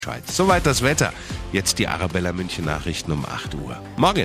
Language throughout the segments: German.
Schweiz. Soweit das Wetter. Jetzt die Arabella München Nachrichten um 8 Uhr. Morgen.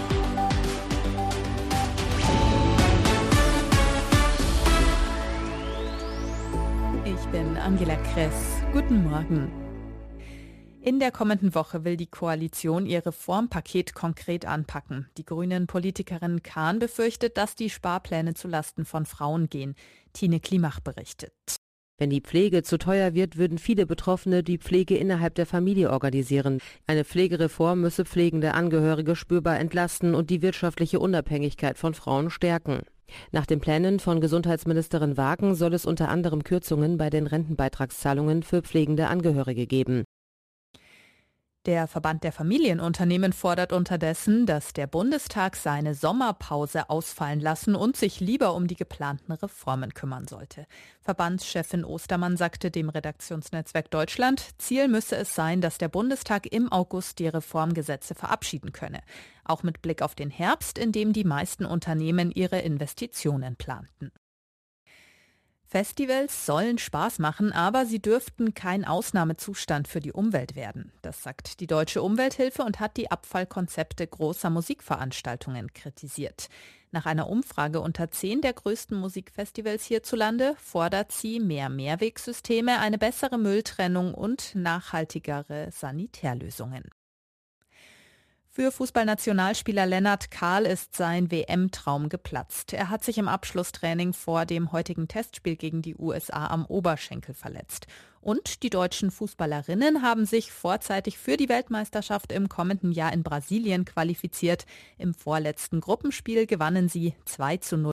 Ich bin Angela Kress. Guten Morgen. In der kommenden Woche will die Koalition ihr Reformpaket konkret anpacken. Die Grünen-Politikerin Kahn befürchtet, dass die Sparpläne zulasten von Frauen gehen. Tine Klimach berichtet. Wenn die Pflege zu teuer wird, würden viele Betroffene die Pflege innerhalb der Familie organisieren. Eine Pflegereform müsse pflegende Angehörige spürbar entlasten und die wirtschaftliche Unabhängigkeit von Frauen stärken. Nach den Plänen von Gesundheitsministerin Wagen soll es unter anderem Kürzungen bei den Rentenbeitragszahlungen für pflegende Angehörige geben. Der Verband der Familienunternehmen fordert unterdessen, dass der Bundestag seine Sommerpause ausfallen lassen und sich lieber um die geplanten Reformen kümmern sollte. Verbandschefin Ostermann sagte dem Redaktionsnetzwerk Deutschland, Ziel müsse es sein, dass der Bundestag im August die Reformgesetze verabschieden könne. Auch mit Blick auf den Herbst, in dem die meisten Unternehmen ihre Investitionen planten. Festivals sollen Spaß machen, aber sie dürften kein Ausnahmezustand für die Umwelt werden. Das sagt die Deutsche Umwelthilfe und hat die Abfallkonzepte großer Musikveranstaltungen kritisiert. Nach einer Umfrage unter 10 der größten Musikfestivals hierzulande fordert sie mehr Mehrwegsysteme, eine bessere Mülltrennung und nachhaltigere Sanitärlösungen. Für Fußballnationalspieler Lennart Kahl ist sein WM-Traum geplatzt. Er hat sich im Abschlusstraining vor dem heutigen Testspiel gegen die USA am Oberschenkel verletzt. Und die deutschen Fußballerinnen haben sich vorzeitig für die Weltmeisterschaft im kommenden Jahr in Brasilien qualifiziert. Im vorletzten Gruppenspiel gewannen sie 2:0